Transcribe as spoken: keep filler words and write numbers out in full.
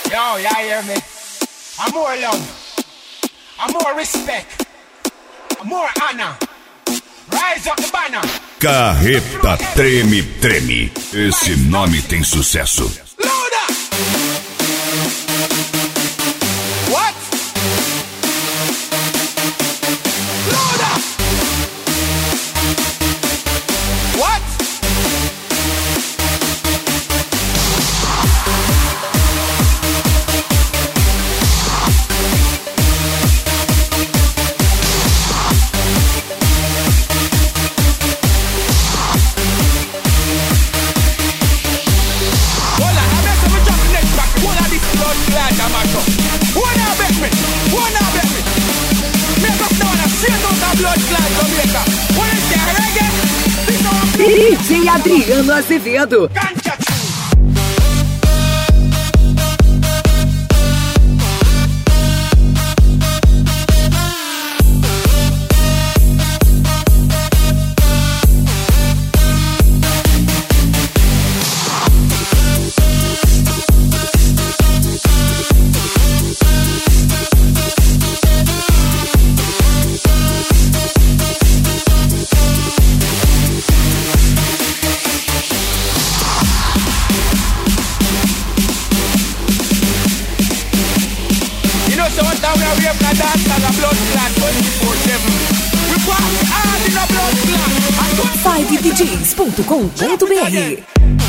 Yo, you hear me? I'm more love, I'm more respect, I'm more honor. Rise up the banner. Carreta Treme Treme. Esse nome tem sucesso. Louder! What? Louder! What? D J Adriano Azevedo. five d js ponto com ponto b r